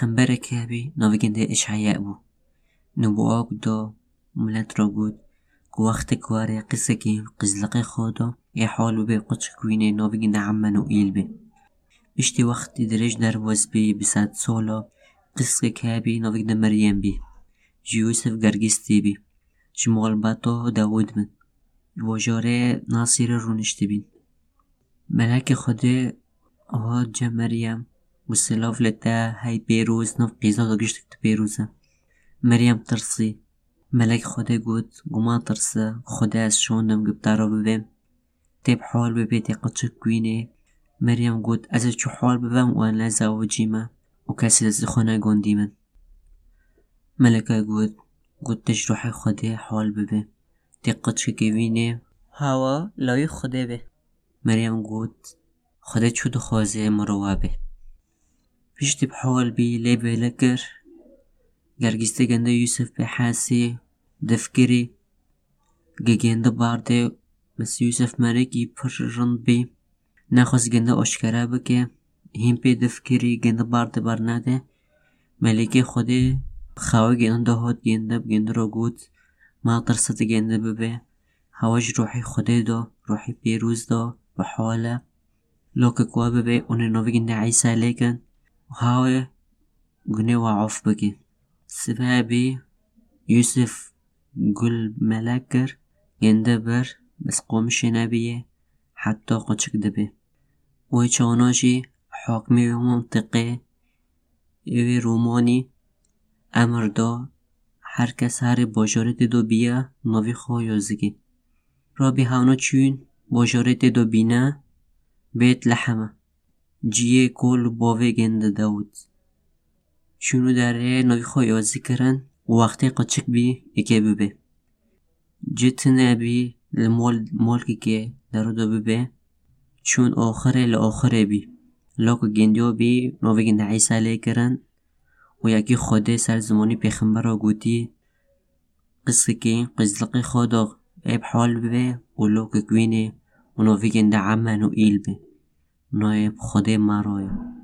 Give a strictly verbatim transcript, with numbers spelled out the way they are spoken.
پیغمبر که بی نوگنده اشعیاء بو نبوآ دا ملت را گود که وقت کاره قصه که قزلق خدا ای حال بی قدش کوینه نوگنده عمان و ایل بی بشتی وقت درج در وز بی بساد سالا قصه که بی نوگنده مریم بی جیوسف گرگستی بی جمال باتا داود بن وجاره ناصر رونشتی بین ملک خدا آهاد جا مریم و سلاف لتا های پیروز نف قیزا دا گشتک پیروزه مریم ترسی ملک خدا گود گما ترسه خدا از شوندم گبتارا ببیم تیب حال ببیت قدشک کوینه مریم گود از چو حال ببیم و ان لزاوجی ما و کسی از خونه گوندی من ملکه گود گود تجرح خدا حال ببیم تیب قدشک کوینه هوا لای خدا به مریم گود خدا چو دخوازه مروابه پیشتی بحال بی لی بلکر گرگسته گنده یوسف به حاسی دفکری گنده بارده بس یوسف مرگی پر رند بی نخواست گنده اشکره بکه هم پی دفکری گنده بارده برناده ملکه خدا خواه گنده هات گنده بگنده را گود ما ترسط گنده ببه هواج روحی خدا دا روحی پیروز دا بحاله لوک کوه ببه اون نوی گنده عیسا لیکن هاوی گنه و عف بگی سبابی یوسف گل ملکر گنده بر بس قومش نبیه حتی قچک دبه و چاناشی حاکمی و منطقه اوی رومانی امر دا هر کس هر باجارت دو بیا نوی خواه یازگی رابی هاونا چون باجارت دو بینه بیت لحمه جیه کل باوه گنده داود چونو داره نوی خواه یازی کرن وقتی قچک بی اکه ببه جت نبی المال مالکی که دارو دو ببه چون آخره لآخره بی لاکو گندیو بی نوی گنده عیسا لی کرن و یکی خود سر زمانی پیغمبر را گوتی قصه که قزلق خدا ایب حال ببه و لوک کوینه و نوی گنده عمان و ایل بی نایب خود مرای